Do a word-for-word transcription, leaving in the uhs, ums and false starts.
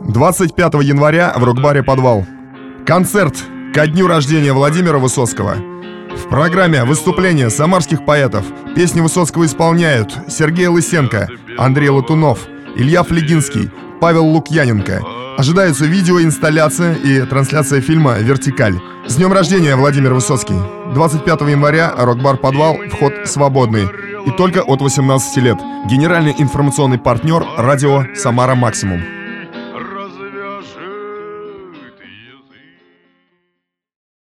двадцать пятого января в рок-баре «Подвал». Концерт ко дню рождения Владимира Высоцкого. В программе выступления самарских поэтов. Песни Высоцкого исполняют Сергей Лысенко, Андрей Латунов, Илья Флегинский, Павел Лукьяненко. Ожидается видеоинсталляция и трансляция фильма «Вертикаль». С днем рождения, Владимир Высоцкий! двадцать пятого января, рок-бар «Подвал», вход свободный. И только от восемнадцати лет. Генеральный информационный партнер радио «Самара Максимум».